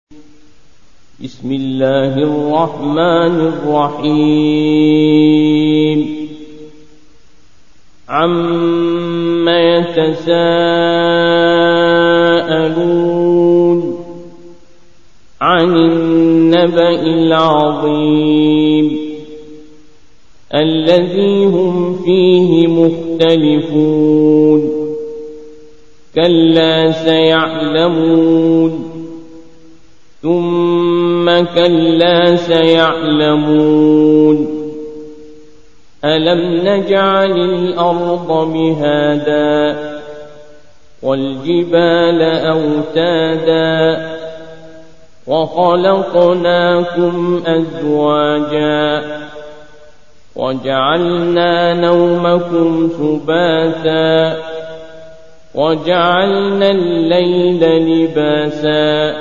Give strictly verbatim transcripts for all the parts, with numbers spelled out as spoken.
بسم الله الرحمن الرحيم عم يتساءلون عن النبأ العظيم الذي هم فيه مختلفون كلا سيعلمون ثم كلا سيعلمون ألم نجعل الأرض مهادا والجبال أوتادا وخلقناكم أزواجا وجعلنا نومكم سباتا وجعلنا الليل لباسا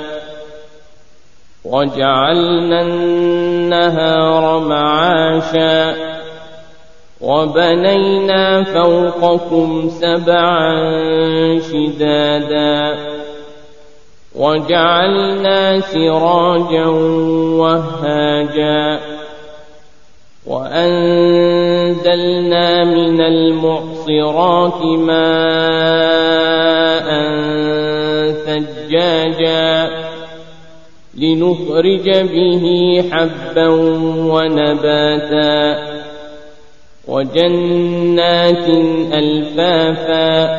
وجعلنا النهار معاشا وبنينا فوقكم سبعا شدادا وجعلنا سراجا وهاجا وأنزلنا من المعصرات ماء ثجاجا لنخرج به حبا ونباتا وجنات ألفافا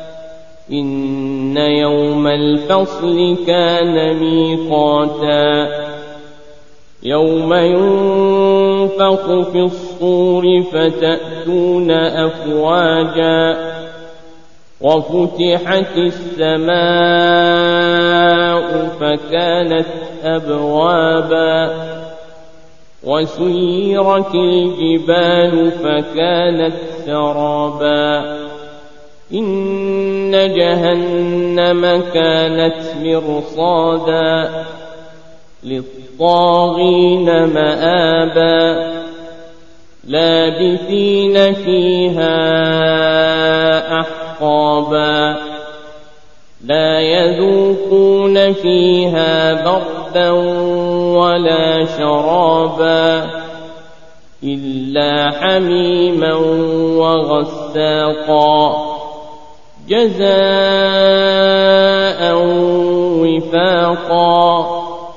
إن يوم الفصل كان ميقاتا يوم ينفخ في الصور فتأتون أفواجا وفتحت السماء فكانت أبوابا وسيرت الجبال فكانت سرابا إن جهنم كانت مرصادا للطاغين مآبا لابثين فيها أحقابا لا يذوقون فيها بردا ولا شرابا إلا حميما وغساقا جزاء وفاقا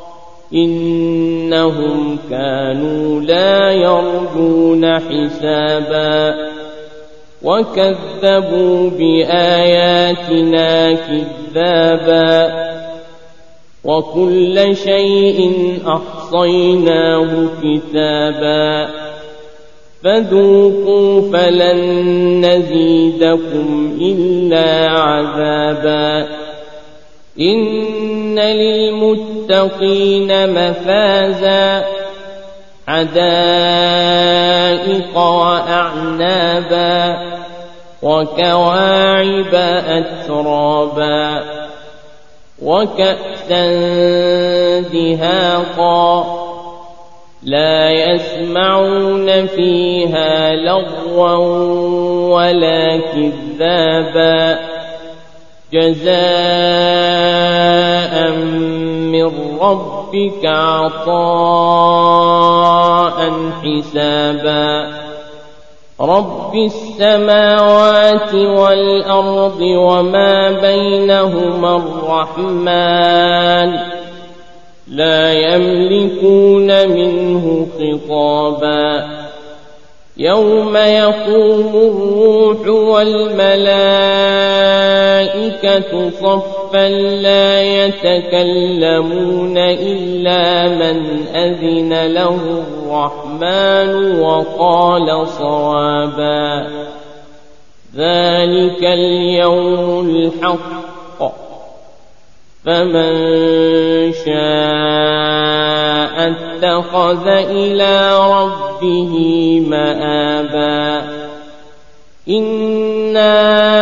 إنهم كانوا لا يرجون حسابا وكذبوا بآياتنا كذابا وكل شيء أحصيناه كتابا فذوقوا فلن نزيدكم إلا عذابا إن للمتقين مفازا حدائق وأعنابا وكواعب أترابا وكأسا دهاقا لا يسمعون فيها لغوا ولا كذابا جزاء من ربك عطاء حسابا رب السماوات والأرض وما بينهما الرحمن لا يملكون منه خطابا يوم يقوم الروح والملائكة صفا لا يتكلمون إلا من أذن له الرحمن وقال صوابا ذلك اليوم الحق فمن شاء اتخذ إلى ربه مآبا إنا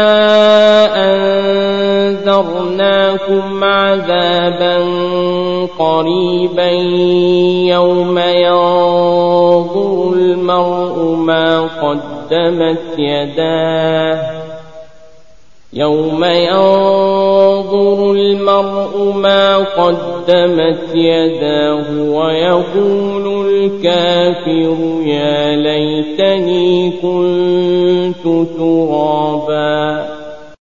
أنذرناكم عذابا قريبا يوم ينظر المرء ما قدمت يداه يوم ينظر المرء ما قدمت يداه ويقول الكافر يا ليتني كنت ترابا